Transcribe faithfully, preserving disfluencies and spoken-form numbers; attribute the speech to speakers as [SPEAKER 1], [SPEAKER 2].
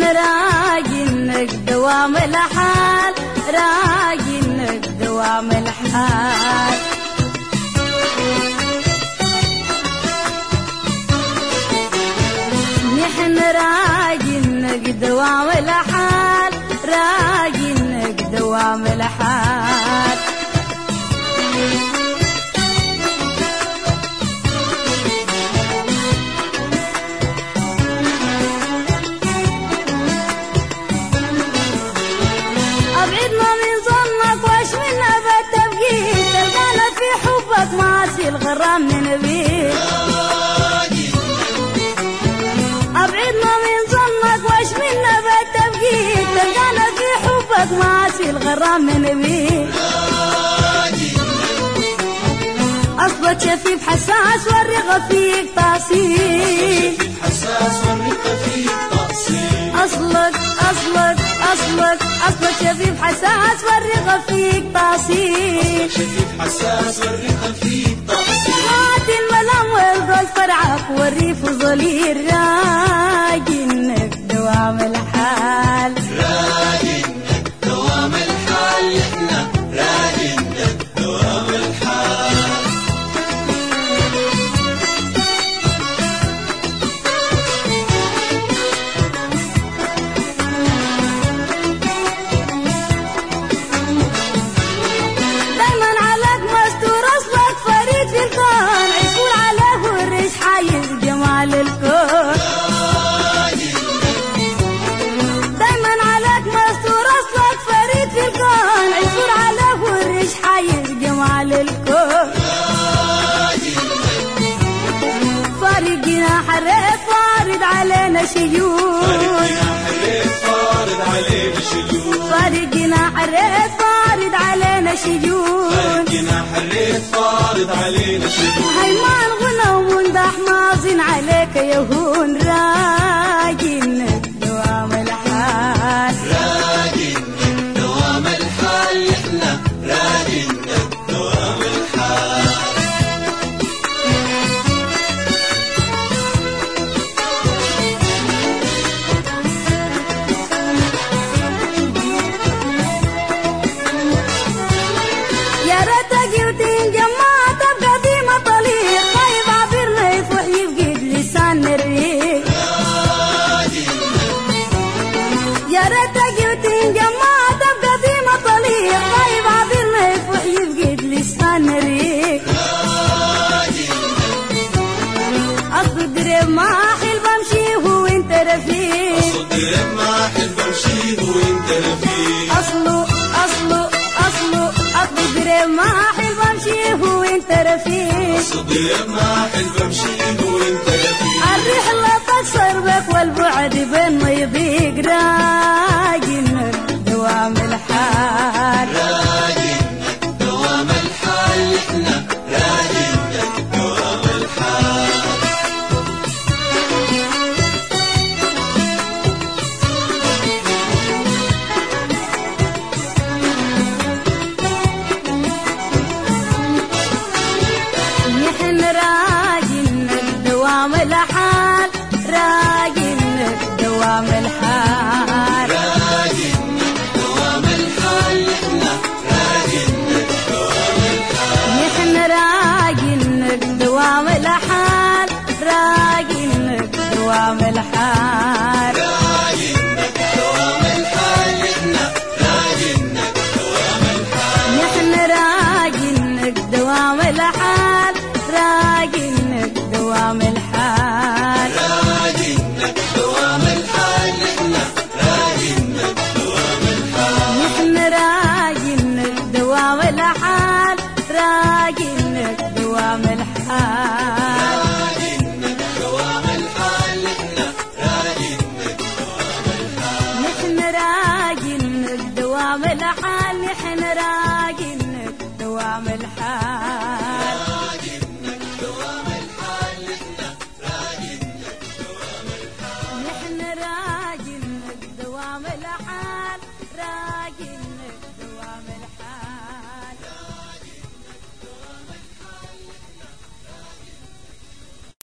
[SPEAKER 1] راجي انك دوام الحال، راجي انك دوام الحال. نحن راجي انك دوام الحال، راجي انك دوام الحال. أبعدنا من ظنك واش من أبد تبقيت، تلقانا في حبك معاصي الغرام ننبيك. أبعدنا من ظنك واش من أبد تبقيت، تلقانا في حبك معاصي الغرام ننبيك. أصلك شفيف حساس والرغة فيك تأصيل، أصلك أصلك أصلك أصلك شفيف حساس والرغة فيك تأصيل،
[SPEAKER 2] شفيف حساس والرغة فيك تأصيل.
[SPEAKER 1] هات الملام والظل فرعك والريف ظليل، راجي انك دوام الحال،
[SPEAKER 2] راجي انك دوام الحال. احنا راجي انك دوام الحال.
[SPEAKER 1] دايما عليك مستور اصلك فريد في الكون، عيسول عليه والريش حايز جمال الكون. دايما عليك مستور اصلك فريد في الكون، عيسول عليه والريش حايز جمال الكون. فارق جناح الريف فارد علينا شجون،
[SPEAKER 2] فارد علينا شجون،
[SPEAKER 1] فارق جناح الريف فارد علينا شجون،
[SPEAKER 2] فارد جناح الريف فارد علينا شجون.
[SPEAKER 1] هيمان غنى ومندح ماضٍ عليك يهون، راجي انك دوام الحال،
[SPEAKER 2] راجي انك دوام الحال. احنا راجي انك دوام الحال.
[SPEAKER 1] يا ريت تجي وتنجمع تبقى ديما طليق، طيب عبرنا يفوح يفقد لسان الريق. يا ريت تجي وتنجمع تبقى ديما طليق، طيب عبرنا يفوح يفقد لسان الريق. أصل الدرب ما حلو بمشيه وانت رفيق،
[SPEAKER 2] صدرك ما احب امشيه وانت رفيق.
[SPEAKER 1] أصله أصله أصله أصل الدرب ما حلو بمشيه وانت رفيق.
[SPEAKER 2] صدرك ما احب امشيه وانت رفيق.
[SPEAKER 1] الرحلة تكسر بك والبعد بين ما يضيق، راجي انك دوام الحال،
[SPEAKER 2] راجي انك دوام الحال. احنا راجي انك دوام الحال.
[SPEAKER 1] نحن راجي انك دوام الحال، راجي انك دوام الحال.
[SPEAKER 2] راجي انك دوام الحال. احنا راجي انك دوام الحال.
[SPEAKER 1] نحن راجي انك دوام الحال، راجي انك دوام الحال.
[SPEAKER 2] راجي انك دوام الحال. احنا راجي انك دوام الحال.
[SPEAKER 1] نحن راجي انك دوام الحال، راجي انك دوام الحال.
[SPEAKER 2] راجي انك دوام الحال. احنا راجي انك دوام الحال.
[SPEAKER 1] نحن راجي انك دوام الحال، راجي انك دوام الحال.
[SPEAKER 2] راجي انك دوام الحال. احنا راجي انك دوام الحال.
[SPEAKER 1] نحن راجي انك دوام الحال، نحن راجي انك دوام الحال.
[SPEAKER 2] راجي انك دوام الحال. احنا راجي انك دوام الحال.
[SPEAKER 1] نحن راجي انك دوام الحال.